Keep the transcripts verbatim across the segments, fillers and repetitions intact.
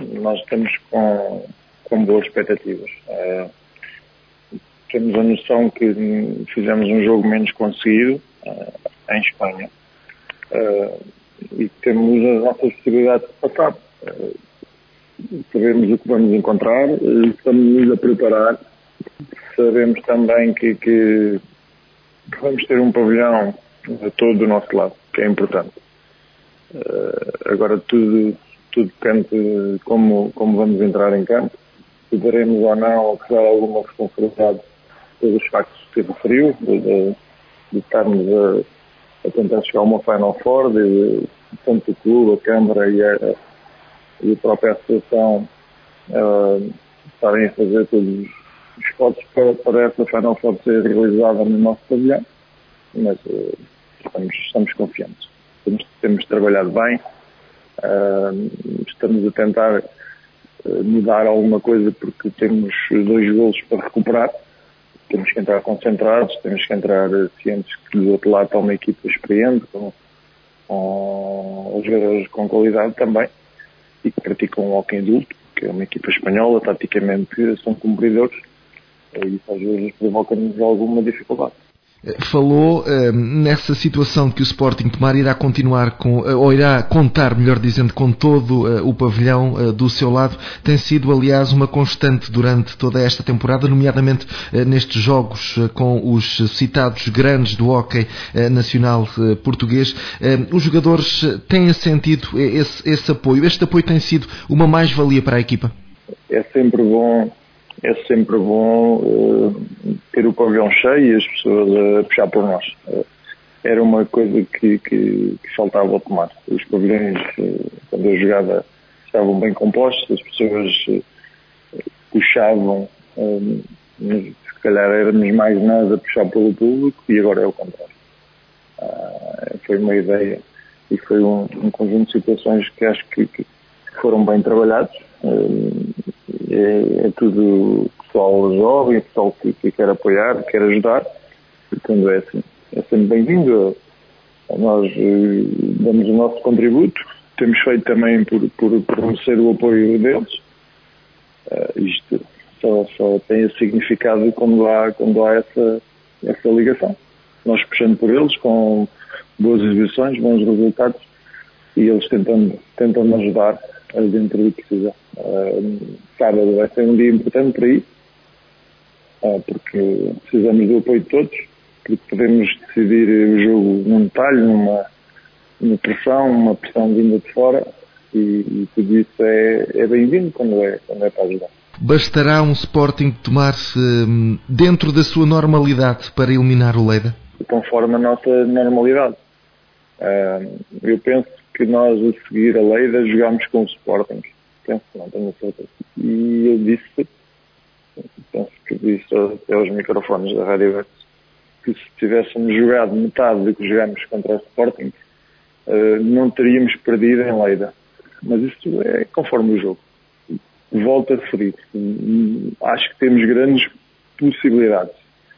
nós estamos com, com boas expectativas. Uh, temos a noção que fizemos um jogo menos conseguido uh, em Espanha uh, e temos as nossas possibilidades de passar. Uh, sabemos o que vamos encontrar, uh, estamos a preparar. Sabemos também que, que vamos ter um pavilhão todo do nosso lado, que é importante. Uh, agora tudo, tudo depende de como, como vamos entrar em campo. Se daremos ou não, apesar de alguma responsabilidade pelos factos de ser frio, de, de, de estarmos a, a tentar chegar a uma Final Four, de, de tanto o clube, a Câmara e a, e a própria associação uh, estarem a fazer todos os esforços para, para essa Final Four ser realizada no nosso pavilhão, mas uh, estamos, estamos confiantes. Temos, temos trabalhado bem, uh, estamos a tentar uh, mudar alguma coisa porque temos dois golos para recuperar. Temos que entrar concentrados, temos que entrar uh, cientes que do outro lado está uma equipa experiente, com, com jogadores com qualidade também, e que praticam o hóquei adulto, que é uma equipa espanhola, taticamente são cumpridores, e isso às vezes provoca-nos alguma dificuldade. Falou uh, nessa situação que o Sporting Tomar irá continuar com, uh, ou irá contar, melhor dizendo, com todo uh, o pavilhão uh, do seu lado. Tem sido, aliás, uma constante durante toda esta temporada, nomeadamente uh, nestes jogos uh, com os citados grandes do hóquei uh, nacional uh, português. Uh, os jogadores têm sentido esse, esse apoio. Este apoio tem sido uma mais-valia para a equipa? É sempre bom... É sempre bom uh, ter o pavilhão cheio e as pessoas a puxar por nós. Uh, era uma coisa que, que, que faltava ao Tomar. Os pavilhões, uh, quando eu jogava, estavam bem compostos, as pessoas uh, puxavam, uh, mas se calhar éramos mais nós a puxar pelo público e agora é o contrário. Uh, foi uma ideia e foi um, um conjunto de situações que acho que, que foram bem trabalhados. Uh, É, é tudo pessoal jovem, pessoal que, que quer apoiar, que quer ajudar, portanto é, assim, é sempre bem-vindo. Nós eh, damos o nosso contributo, temos feito também por, por, por merecer o apoio deles. Uh, isto só, só tem esse significado quando há, quando há essa, essa ligação. Nós puxando por eles com boas exibições, bons resultados e eles tentando, tentando ajudar dentro do que precisa. Uh, sábado vai ser um dia importante para isso, uh, porque precisamos do apoio de todos, porque podemos decidir o jogo num detalhe, numa, numa pressão, uma pressão vinda de fora, e, e tudo isso é, é bem-vindo quando é, quando é para ajudar. Bastará um Sporting tomar-se um, dentro da sua normalidade para eliminar o Lleida? Conforme a nossa normalidade. Uh, eu penso que nós, a seguir a Lleida, jogámos com o Sporting. Penso, não tenho certeza. E eu disse, penso que disse até aos microfones da Rádio Verde, que se tivéssemos jogado metade do que jogámos contra o Sporting, uh, não teríamos perdido em Lleida. Mas isso é conforme o jogo. Volto a referir. Acho que temos grandes possibilidades.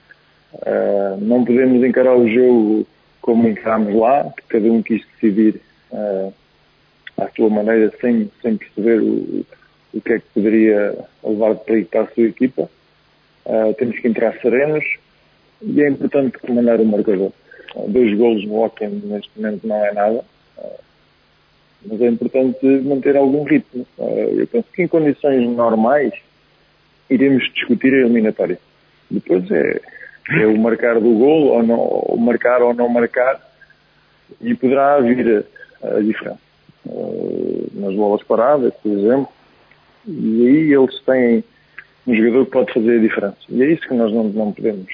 Uh, não podemos encarar o jogo como encarámos lá, que cada um quis decidir uh, à sua maneira, sem, sem perceber o, o que é que poderia levar de perigo para a sua equipa. Uh, temos que entrar serenos e é importante comandar o marcador. Uh, dois golos no hóquei neste momento não é nada, uh, mas é importante manter algum ritmo. Uh, eu penso que em condições normais iremos discutir a eliminatória. Depois é, é o marcar do golo, ou, não, ou marcar ou não marcar, e poderá vir a, a diferença. Uh, nas bolas paradas, por exemplo, e aí eles têm um jogador que pode fazer a diferença. E é isso que nós não, não podemos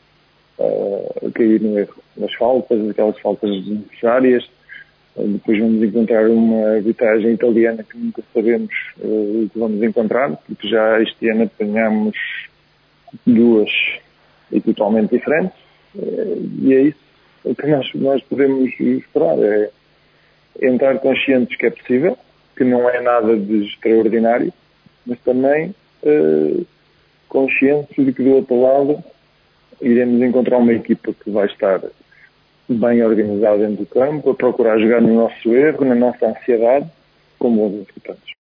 uh, cair no erro. Nas faltas, aquelas faltas desnecessárias. Uh, depois vamos encontrar uma arbitragem italiana que nunca sabemos uh, o que vamos encontrar, porque já este ano apanhamos duas e totalmente diferentes. Uh, e é isso o que nós, nós podemos esperar. É entrar conscientes que é possível, que não é nada de extraordinário, mas também uh, conscientes de que do outro lado iremos encontrar uma equipa que vai estar bem organizada dentro do campo, a procurar jogar no nosso erro, na nossa ansiedade, como bons executantes.